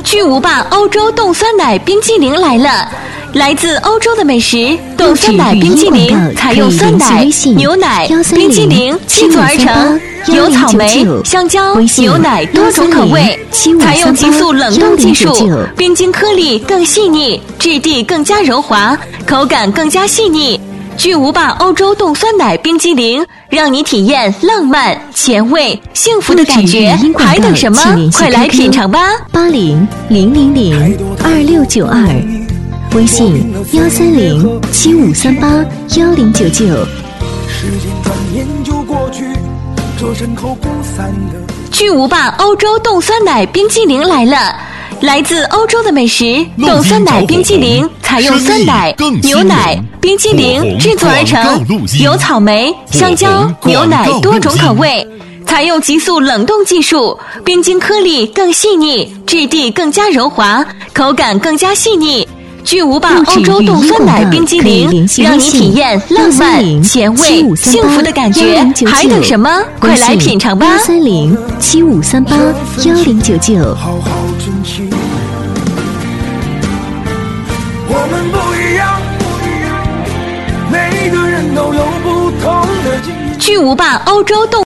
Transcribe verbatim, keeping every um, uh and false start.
巨无霸欧洲冻酸奶冰激凌来了！来自欧洲的美食冻酸奶冰激凌，采用酸奶、牛奶、冰激凌制作而成，有草莓、香蕉、牛奶多种口味，采用急速冷冻技术，冰晶颗粒更细腻，质地更加柔滑，口感更加细腻。巨无霸欧洲冻酸奶冰激凌，让你体验浪漫、前卫、幸福的感觉，还等什么？快来品尝吧！ 八零零零零二六九二，微信幺三零七五三八幺零九九。 时间转眼就过去，这身后不散的。 巨无霸欧洲冻酸奶冰激凌来了！来自欧洲的美食冻酸奶冰激凌，采用酸奶、牛奶、冰激凌制作而成，有草莓、香蕉、牛奶多种口味，采用急速冷冻技术，冰晶颗粒更细腻，质地更加柔滑，口感更加细腻。巨无霸欧洲冻酸奶冰激凌，让你体验浪漫、前卫、幸福的感觉，还等什么？快来品尝吧！ 幺三零七五三八幺零九九。 好好珍惜，我们不一样，每个人都有不同的境遇。 巨无霸欧洲冻